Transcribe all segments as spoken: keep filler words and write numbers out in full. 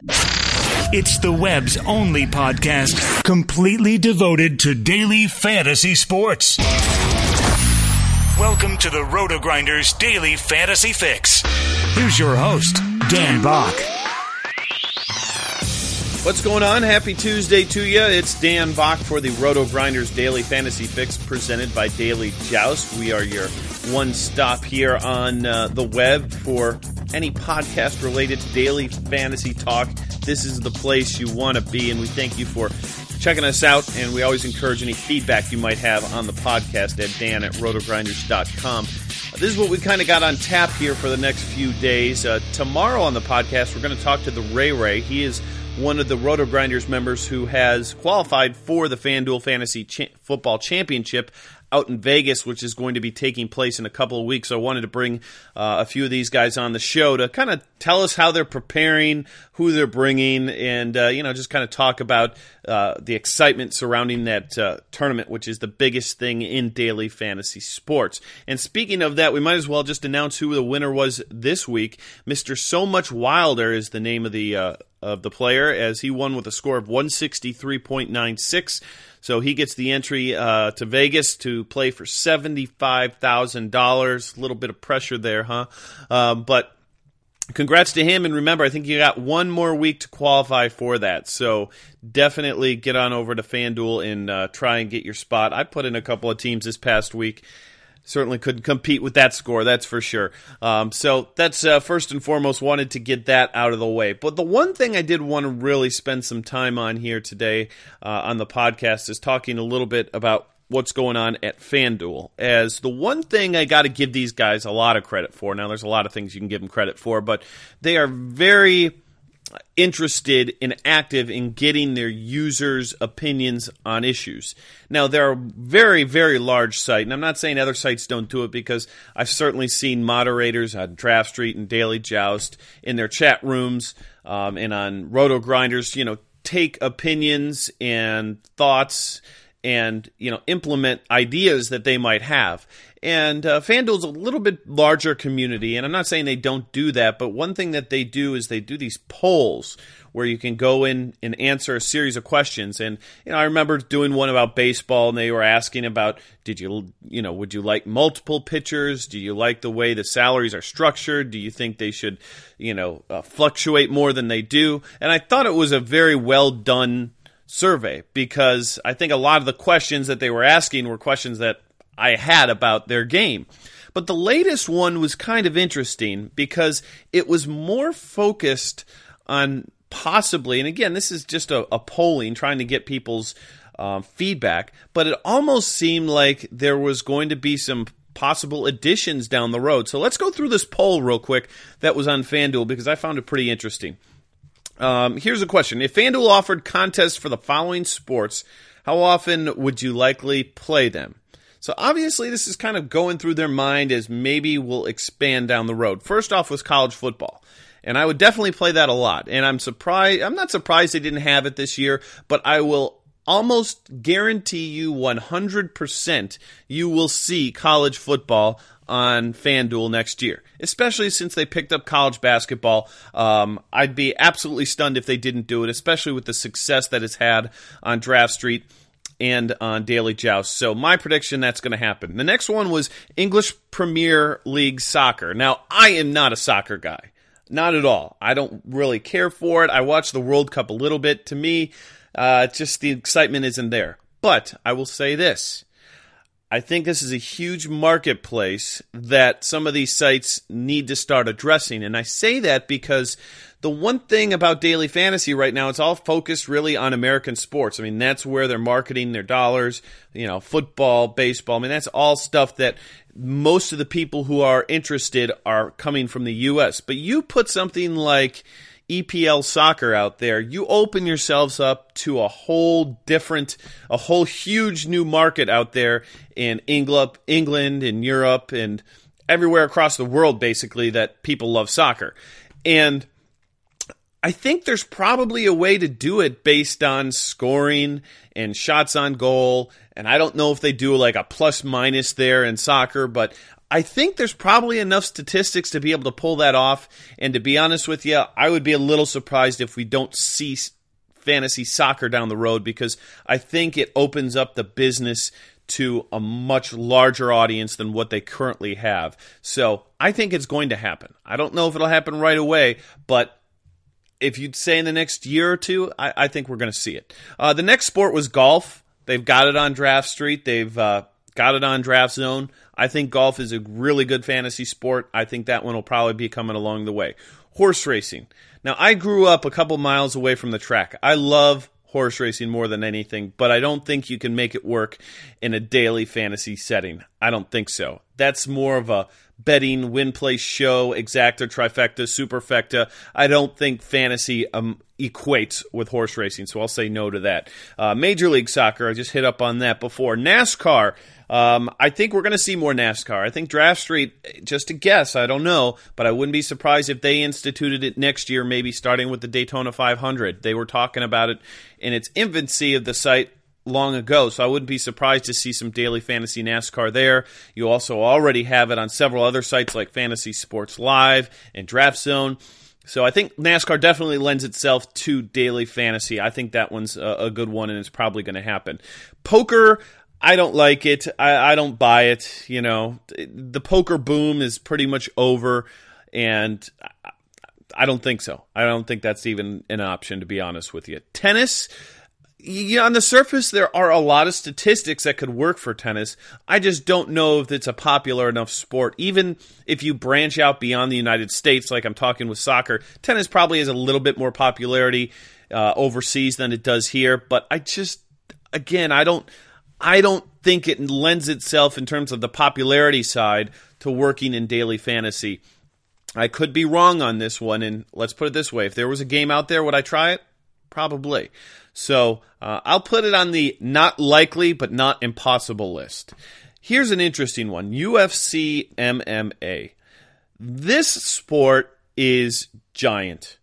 It's the web's only podcast completely devoted to daily fantasy sports. Welcome to the Roto-Grinders Daily Fantasy Fix. Here's your host, Dan Bach. What's going on? Happy Tuesday to you. It's Dan Bach for the Roto-Grinders Daily Fantasy Fix presented by Daily Joust. We are your one stop here on uh, the web for any podcast related to daily fantasy talk. This is the place you want to be, and we thank you for checking us out, and we always encourage any feedback you might have on the podcast at dan at rotogrinders dot com. This is what we kind of got on tap here for the next few days. Uh, tomorrow on the podcast, we're going to talk to the Ray Ray. He is one of the Roto-Grinders members who has qualified for the FanDuel Fantasy Ch- Football Championship out in Vegas, which is going to be taking place in a couple of weeks. So I wanted to bring uh, a few of these guys on the show to kind of tell us how they're preparing, who they're bringing, and uh, you know, just kind of talk about uh, the excitement surrounding that uh, tournament, which is the biggest thing in daily fantasy sports. And speaking of that, we might as well just announce who the winner was this week. Mister So Much Wilder is the name of the uh, of the player, as he won with a score of one sixty-three point nine six. So he gets the entry uh, to Vegas to play for seventy-five thousand dollars. A little bit of pressure there, huh? Um, but congrats to him. And remember, I think you got one more week to qualify for that. So definitely get on over to FanDuel and uh, try and get your spot. I put in a couple of teams this past week. Certainly couldn't compete with that score, that's for sure. Um, so that's uh, first and foremost, wanted to get that out of the way. But the one thing I did want to really spend some time on here today uh, on the podcast is talking a little bit about what's going on at FanDuel. As the one thing I got to give these guys a lot of credit for, now there's a lot of things you can give them credit for, but they are very interested and active in getting their users' opinions on issues. Now, they're a very, very large site, and I'm not saying other sites don't do it, because I've certainly seen moderators on Draft Street and Daily Joust in their chat rooms um, and on Roto-Grinders, you know, take opinions and thoughts and, you know, implement ideas that they might have. And uh, FanDuel's a little bit larger community, and I'm not saying they don't do that, but one thing that they do is they do these polls where you can go in and answer a series of questions. And you know, I remember doing one about baseball, and they were asking about, did you, you know, would you like multiple pitchers? Do you like the way the salaries are structured? Do you think they should, you know, uh, fluctuate more than they do? And I thought it was a very well done survey, because I think a lot of the questions that they were asking were questions that I had about their game. But the latest one was kind of interesting, because it was more focused on possibly, and again, this is just a, a polling trying to get people's um, feedback, but it almost seemed like there was going to be some possible additions down the road. So let's go through this poll real quick that was on FanDuel, because I found it pretty interesting. Um, here's a question. If FanDuel offered contests for the following sports, how often would you likely play them? So obviously this is kind of going through their mind as maybe we'll expand down the road. First off was college football, and I would definitely play that a lot. And I'm surprised, I'm not surprised they didn't have it this year, but I will almost guarantee you one hundred percent you will see college football on FanDuel next year, especially since they picked up college basketball. Um, I'd be absolutely stunned if they didn't do it, especially with the success that it's had on Draft Street and on Daily Joust. So my prediction, that's going to happen. The next one was English Premier League soccer. Now, I am not a soccer guy. Not at all. I don't really care for it. I watch the World Cup a little bit. To me, uh, just the excitement isn't there. But I will say this. I think this is a huge marketplace that some of these sites need to start addressing. And I say that because the one thing about daily fantasy right now, it's all focused really on American sports. I mean, that's where they're marketing their dollars, you know, football, baseball. I mean, that's all stuff that most of the people who are interested are coming from the U S. But you put something like E P L soccer out there, you open yourselves up to a whole different, a whole huge new market out there in England, England and Europe and everywhere across the world, basically, that people love soccer. And I think there's probably a way to do it based on scoring and shots on goal. And I don't know if they do like a plus minus there in soccer, but I think there's probably enough statistics to be able to pull that off. And to be honest with you, I would be a little surprised if we don't see fantasy soccer down the road, because I think it opens up the business to a much larger audience than what they currently have. So I think it's going to happen. I don't know if it'll happen right away, but if you'd say in the next year or two, I, I think we're going to see it. Uh, the next sport was golf. They've got it on Draft Street. They've uh, got it on Draft Zone. I think golf is a really good fantasy sport. I think that one will probably be coming along the way. Horse racing. Now, I grew up a couple miles away from the track. I love horse racing more than anything, but I don't think you can make it work in a daily fantasy setting. I don't think so. That's more of a betting, win, play, show, exacta, trifecta, superfecta. I don't think fantasy um, equates with horse racing, so I'll say no to that. Uh, Major League Soccer, I just hit up on that before. NASCAR, um, I think we're going to see more NASCAR. I think Draft Street, just a guess, I don't know, but I wouldn't be surprised if they instituted it next year, maybe starting with the Daytona five hundred. They were talking about it in its infancy of the site long ago, so I wouldn't be surprised to see some daily fantasy NASCAR there. You also already have it on several other sites like Fantasy Sports Live and Draft Zone. So I think NASCAR definitely lends itself to daily fantasy. I think that one's a, a good one, and it's probably going to happen. Poker, I don't like it. I, I don't buy it. You know, the poker boom is pretty much over, and I, I don't think so. I don't think that's even an option, to be honest with you. Tennis, yeah, on the surface, there are a lot of statistics that could work for tennis. I just don't know if it's a popular enough sport. Even if you branch out beyond the United States, like I'm talking with soccer, tennis probably has a little bit more popularity uh, overseas than it does here. But I just, again, I don't, I don't think it lends itself in terms of the popularity side to working in daily fantasy. I could be wrong on this one, and let's put it this way. If there was a game out there, would I try it? Probably. So uh, I'll put it on the not likely but not impossible list. Here's an interesting one. U F C M M A. This sport is giant.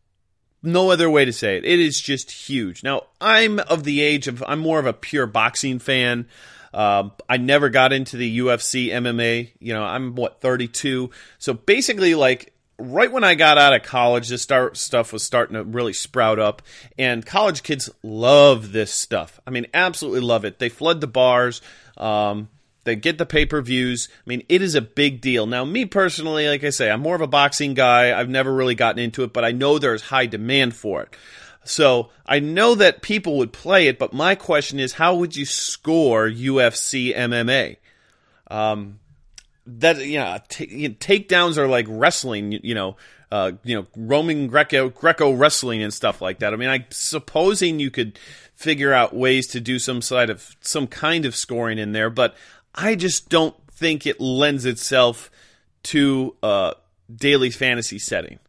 No other way to say it. It is just huge. Now, I'm of the age of, I'm more of a pure boxing fan. Um, I never got into the U F C M M A. You know, I'm, what, thirty-two. So basically, like, right when I got out of college, this start, stuff was starting to really sprout up, and college kids love this stuff. I mean, absolutely love it. They flood the bars. Um, they get the pay-per-views. I mean, it is a big deal. Now, me personally, like I say, I'm more of a boxing guy. I've never really gotten into it, but I know there's high demand for it. So I know that people would play it, but my question is, how would you score U F C M M A? Um, that you know, t- you know, takedowns are like wrestling, you, you know, uh, you know, Roman Greco Greco wrestling and stuff like that. I mean, I supposing you could figure out ways to do some side of some kind of scoring in there, but I just don't think it lends itself to a daily fantasy setting.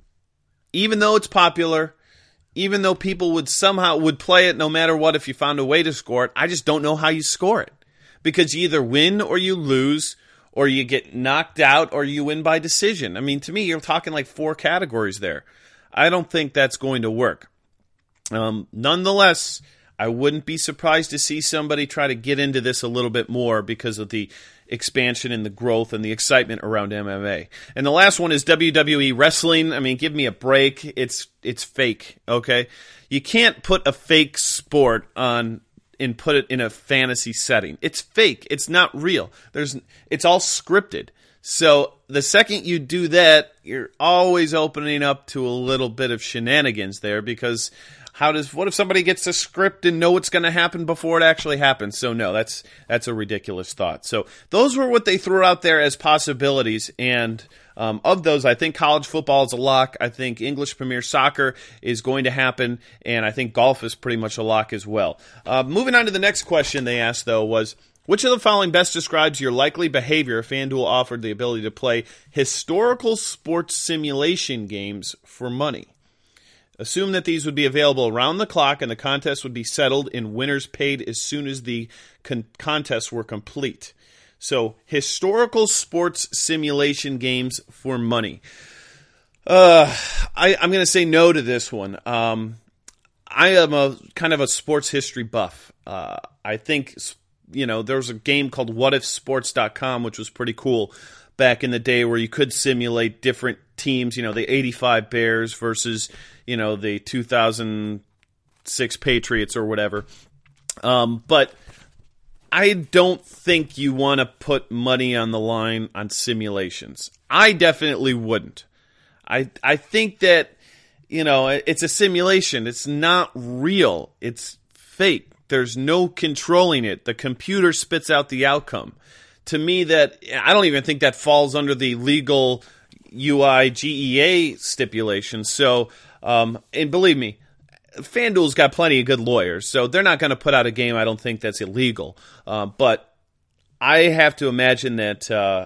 Even though it's popular, even though people would somehow would play it no matter what if you found a way to score it, I just don't know how you score it. Because you either win or you lose, or you get knocked out, or you win by decision. I mean, to me, you're talking like four categories there. I don't think that's going to work. Um, nonetheless, I wouldn't be surprised to see somebody try to get into this a little bit more because of the expansion and the growth and the excitement around M M A. And the last one is W W E Wrestling. I mean, give me a break. It's it's fake, okay? You can't put a fake sport on and put it in a fantasy setting. It's fake. It's not real. There's it's all scripted. So the second you do that, you're always opening up to a little bit of shenanigans there, because how does what if somebody gets the script and know what's going to happen before it actually happens? So no, that's that's a ridiculous thought. So those were what they threw out there as possibilities, and um, of those, I think college football is a lock. I think English Premier Soccer is going to happen, and I think golf is pretty much a lock as well. Uh, moving on to the next question they asked, though, was, which of the following best describes your likely behavior if FanDuel offered the ability to play historical sports simulation games for money? Assume that these would be available around the clock and the contest would be settled and winners paid as soon as the con- contests were complete. So, historical sports simulation games for money. Uh, I, I'm going to say no to this one. Um, I am a kind of a sports history buff. Uh, I think, you know, there was a game called what if sports dot com, which was pretty cool back in the day, where you could simulate different teams, you know, the eighty-five Bears versus, you know, the two thousand six Patriots or whatever. Um, but I don't think you want to put money on the line on simulations. I definitely wouldn't. I I think that, you know, it's a simulation. It's not real. It's fake. There's no controlling it. The computer spits out the outcome. To me, that I don't even think that falls under the legal U I G E A stipulation. So, um, and believe me, FanDuel's got plenty of good lawyers, so they're not going to put out a game, I don't think, that's illegal. Uh, but I have to imagine that uh,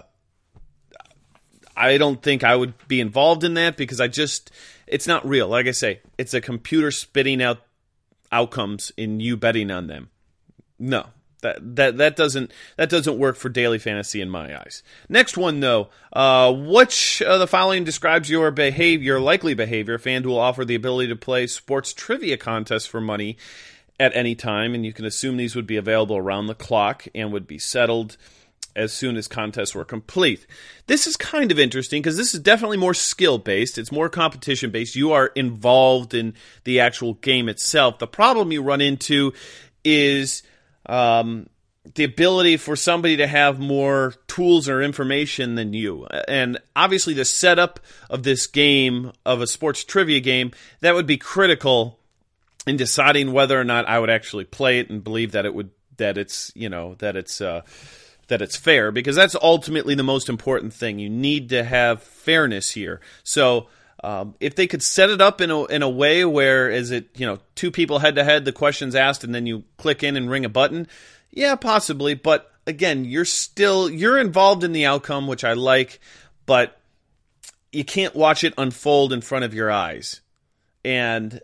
I don't think I would be involved in that, because I just, it's not real. Like I say, it's a computer spitting out outcomes and you betting on them. No. That, that that doesn't that doesn't work for daily fantasy in my eyes. Next one, though. Uh, which of the following describes your behavior, your likely behavior? FanDuel offer the ability to play sports trivia contests for money at any time, and you can assume these would be available around the clock and would be settled as soon as contests were complete. This is kind of interesting because this is definitely more skill-based. It's more competition-based. You are involved in the actual game itself. The problem you run into is Um, the ability for somebody to have more tools or information than you. And obviously the setup of this game, of a sports trivia game, that would be critical in deciding whether or not I would actually play it and believe that it would, that it's, you know, that it's, uh, that it's fair, because that's ultimately the most important thing. You need to have fairness here. So, Um, if they could set it up in a in a way where, is it, you know, two people head to head, the question's asked, and then you click in and ring a button, yeah, possibly. But again, you're still you're involved in the outcome, which I like, but you can't watch it unfold in front of your eyes. And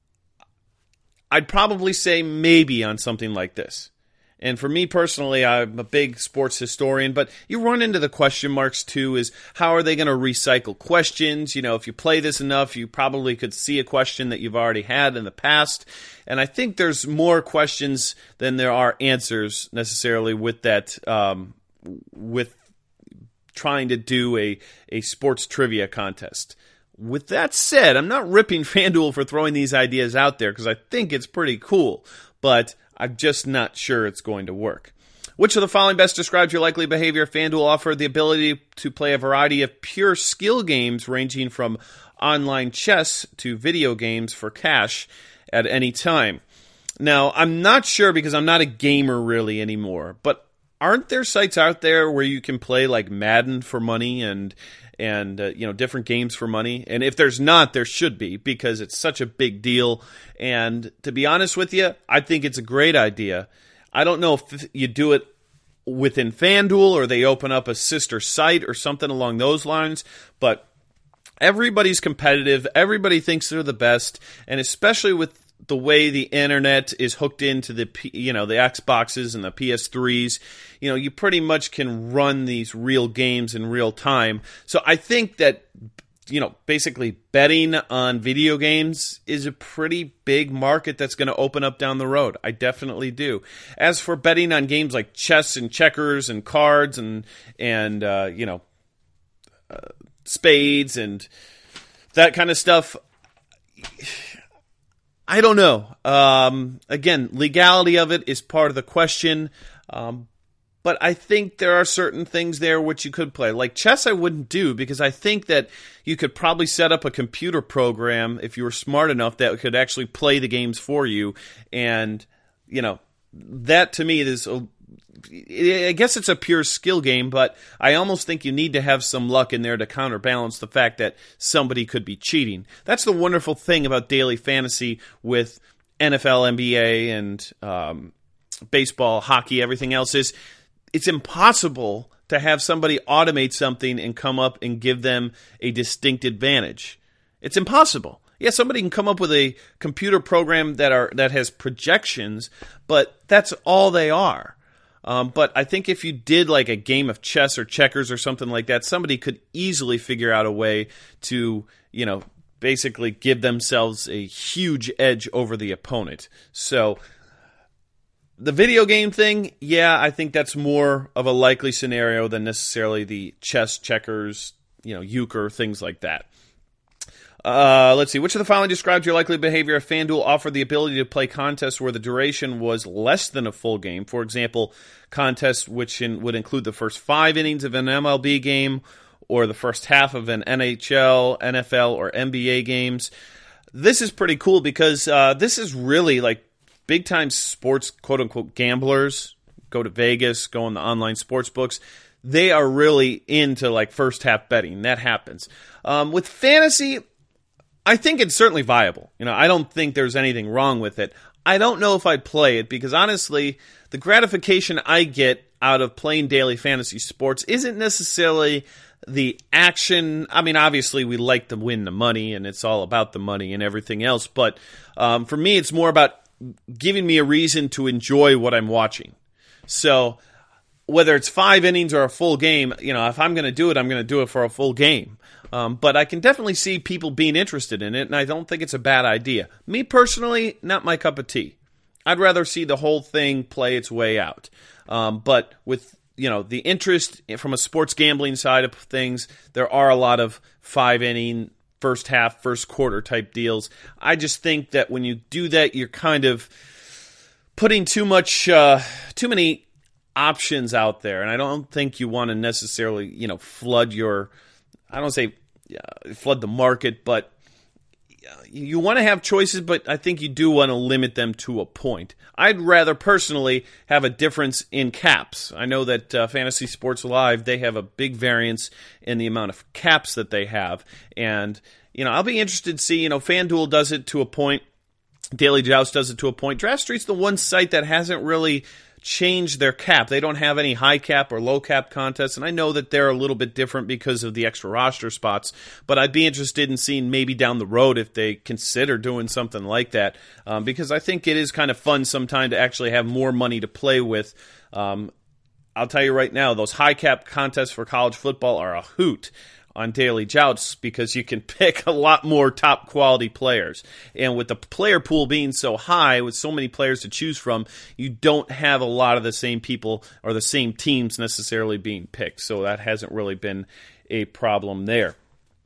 I'd probably say maybe on something like this. And for me personally, I'm a big sports historian, but you run into the question marks too, is how are they going to recycle questions? You know, if you play this enough, you probably could see a question that you've already had in the past. And I think there's more questions than there are answers necessarily with that, um, with trying to do a, a sports trivia contest. With that said, I'm not ripping FanDuel for throwing these ideas out there, because I think it's pretty cool, but I'm just not sure it's going to work. Which of the following best describes your likely behavior? FanDuel offered the ability to play a variety of pure skill games ranging from online chess to video games for cash at any time. Now, I'm not sure, because I'm not a gamer really anymore, but aren't there sites out there where you can play like Madden for money and and uh, you know, different games for money? And if there's not, there should be, because it's such a big deal. And to be honest with you, I think it's a great idea. I don't know if you do it within FanDuel or they open up a sister site or something along those lines, but everybody's competitive. Everybody thinks they're the best, and especially with the way the internet is hooked into the, you know, the Xboxes and the P S threes, you know, you pretty much can run these real games in real time. So I think that, you know, basically betting on video games is a pretty big market that's going to open up down the road. I definitely do. As for betting on games like chess and checkers and cards and, and uh, you know, uh, spades and that kind of stuff, I don't know. Um, again, legality of it is part of the question. Um, but I think there are certain things there which you could play. Like chess I wouldn't do, because I think that you could probably set up a computer program, if you were smart enough, that could actually play the games for you. And, you know, that to me is, a, I guess it's a pure skill game, but I almost think you need to have some luck in there to counterbalance the fact that somebody could be cheating. That's the wonderful thing about daily fantasy with N F L, N B A, and um, baseball, hockey, everything else, is it's impossible to have somebody automate something and come up and give them a distinct advantage. It's impossible. Yeah, somebody can come up with a computer program that are that has projections, but that's all they are. Um, but I think if you did like a game of chess or checkers or something like that, somebody could easily figure out a way to, you know, basically give themselves a huge edge over the opponent. So the video game thing, yeah, I think that's more of a likely scenario than necessarily the chess, checkers, you know, euchre, things like that. Uh, let's see. Which of the following describes your likely behavior if FanDuel offered the ability to play contests where the duration was less than a full game? For example, contests which in, would include the first five innings of an M L B game or the first half of an N H L, N F L, or N B A games. This is pretty cool because uh, this is really like big-time sports, quote-unquote, gamblers. Go to Vegas, go on the online sports books. They are really into like first-half betting. That happens. Um, with fantasy, I think it's certainly viable. You know, I don't think there's anything wrong with it. I don't know if I'd play it because honestly, the gratification I get out of playing daily fantasy sports isn't necessarily the action. I mean, obviously we like to win the money and it's all about the money and everything else. But um, for me, it's more about giving me a reason to enjoy what I'm watching. So whether it's five innings or a full game, you know, if I'm going to do it, I'm going to do it for a full game. Um, but I can definitely see people being interested in it, and I don't think it's a bad idea. Me personally, not my cup of tea. I'd rather see the whole thing play its way out. Um, but with, you know, the interest from a sports gambling side of things, there are a lot of five-inning, first half, first quarter type deals. I just think that when you do that, you're kind of putting too much, uh, too many options out there, and I don't think you want to necessarily, you know, flood your, I don't say uh, flood the market, but you want to have choices, but I think you do want to limit them to a point. I'd rather personally have a difference in caps. I know that uh, Fantasy Sports Live, they have a big variance in the amount of caps that they have. And, you know, I'll be interested to see, you know, FanDuel does it to a point. Daily Joust does it to a point. Draft Street's the one site that hasn't really change their cap. They don't have any high cap or low cap contests, and I know that they're a little bit different because of the extra roster spots, but I'd be interested in seeing maybe down the road if they consider doing something like that, um, because I think it is kind of fun sometime to actually have more money to play with. Um, I'll tell you right now, those high cap contests for college football are a hoot on Daily Jousts because you can pick a lot more top quality players. And with the player pool being so high, with so many players to choose from, you don't have a lot of the same people or the same teams necessarily being picked. So that hasn't really been a problem there.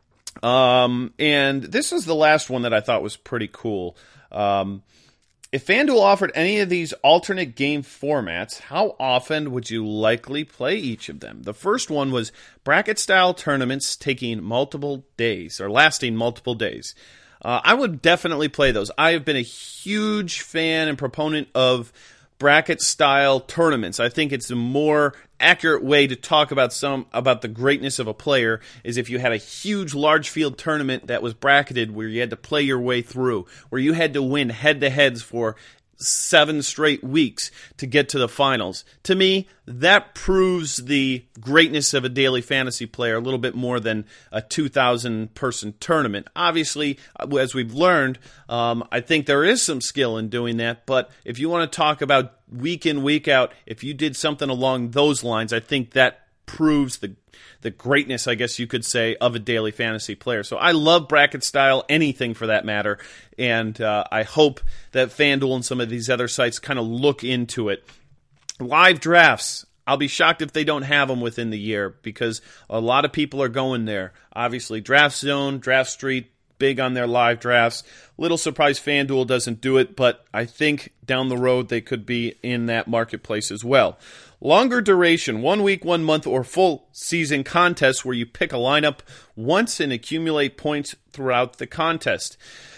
Um, and this is the last one that I thought was pretty cool. Um, If FanDuel offered any of these alternate game formats, how often would you likely play each of them? The first one was bracket-style tournaments taking multiple days, or lasting multiple days. Uh, I would definitely play those. I have been a huge fan and proponent of bracket-style tournaments. I think it's a more accurate way to talk about some about the greatness of a player is if you had a huge large field tournament that was bracketed where you had to play your way through, where you had to win head-to-heads for seven straight weeks to get to the finals. To me, that proves the greatness of a daily fantasy player a little bit more than a two thousand person tournament. Obviously, as we've learned, um, I think there is some skill in doing that, but if you want to talk about week in, week out, if you did something along those lines, I think that proves the the greatness, I guess you could say, of a daily fantasy player. So I love bracket style, anything for that matter, and uh, I hope that FanDuel and some of these other sites kind of look into it. Live drafts, I'll be shocked if they don't have them within the year because a lot of people are going there. Obviously, Draft Zone, Draft Street, big on their live drafts. Little surprised FanDuel doesn't do it, but I think down the road they could be in that marketplace as well. Longer duration, one week, one month, or full season contests where you pick a lineup once and accumulate points throughout the contest.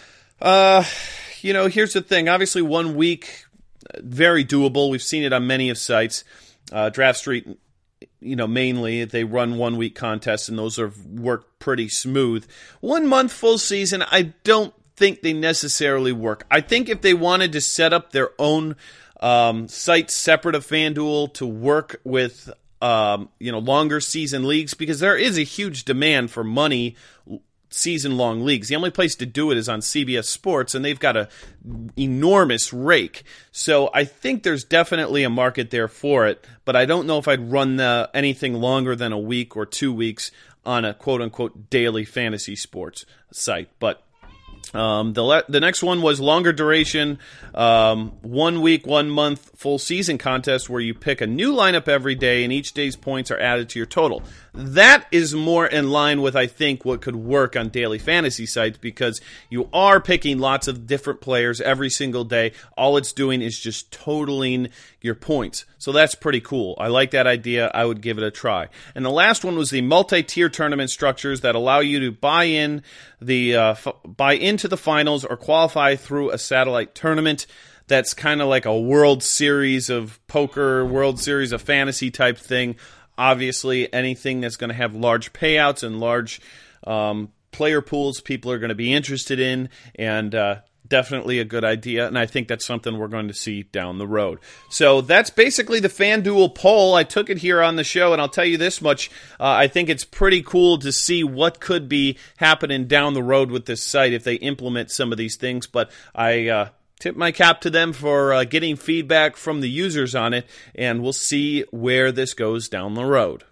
Uh, you know, here's the thing. Obviously, one week, very doable. We've seen it on many of sites. Uh, Draft Street, you know, mainly they run one week contests, and those have worked pretty smooth. One month, full season, I don't think they necessarily work. I think if they wanted to set up their own Um, sites separate of FanDuel to work with, um, you know, longer season leagues, because there is a huge demand for money season-long leagues. The only place to do it is on C B S Sports, and they've got a enormous rake. So I think there's definitely a market there for it, but I don't know if I'd run the, anything longer than a week or two weeks on a quote-unquote daily fantasy sports site. But Um, the le- the next one was longer duration, um, one week, one month, full season contest where you pick a new lineup every day and each day's points are added to your total. That is more in line with, I think, what could work on daily fantasy sites because you are picking lots of different players every single day. All it's doing is just totaling your points. So that's pretty cool. I like that idea. I would give it a try. And the last one was the multi-tier tournament structures that allow you to buy in the uh, f- buy into the finals or qualify through a satellite tournament. That's kind of like a World Series of poker, World Series of fantasy type thing. Obviously, anything that's going to have large payouts and large um, player pools, people are going to be interested in, and uh, definitely a good idea, and I think that's something we're going to see down the road. So that's basically the FanDuel poll. I took it here on the show, and I'll tell you this much. Uh, I think it's pretty cool to see what could be happening down the road with this site if they implement some of these things, but I uh, tip my cap to them for uh, getting feedback from the users on it, and we'll see where this goes down the road.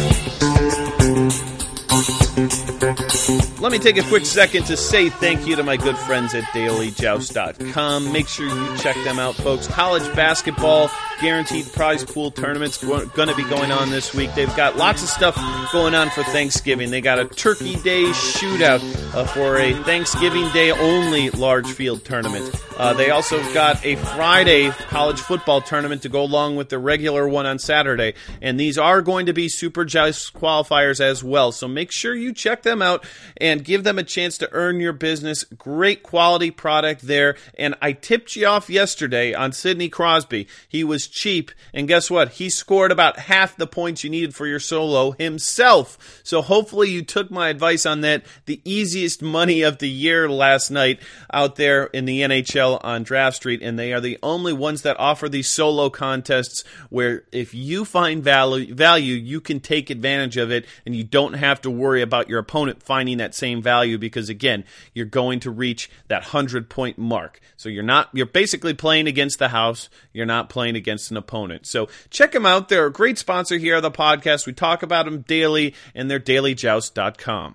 Let me take a quick second to say thank you to my good friends at Daily Joust dot com. Make sure you check them out, folks. College basketball, guaranteed prize pool tournaments going to be going on this week. They've got lots of stuff going on for Thanksgiving. They got a Turkey Day shootout uh, for a Thanksgiving Day only large field tournament. Uh, they also got a Friday college football tournament to go along with the regular one on Saturday. And these are going to be Super Joust qualifiers as well. So make sure you check them out and give them a chance to earn your business. Great quality product there. And I tipped you off yesterday on Sidney Crosby. He was cheap. And guess what? He scored about half the points you needed for your solo himself. So hopefully you took my advice on that. The easiest money of the year last night out there in the N H L on Draft Street. And they are the only ones that offer these solo contests where if you find value, value, you can take advantage of it and you don't have to worry about your opponent finding that same value because, again, you're going to reach that one hundred point mark. So you're not you're basically playing against the house. You're not playing against an opponent. So check them out. They're a great sponsor here on the podcast. We talk about them daily, and they're Daily Joust dot com.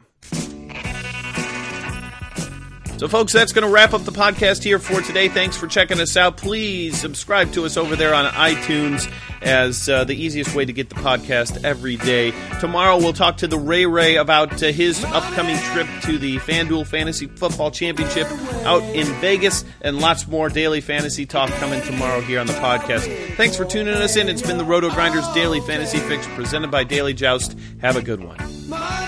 So, folks, that's going to wrap up the podcast here for today. Thanks for checking us out. Please subscribe to us over there on iTunes as uh, the easiest way to get the podcast every day. Tomorrow we'll talk to the Ray Ray about uh, his upcoming trip to the FanDuel Fantasy Football Championship out in Vegas, and lots more daily fantasy talk coming tomorrow here on the podcast. Thanks for tuning us in. It's been the Roto Grinders Daily Fantasy Fix presented by Daily Joust. Have a good one.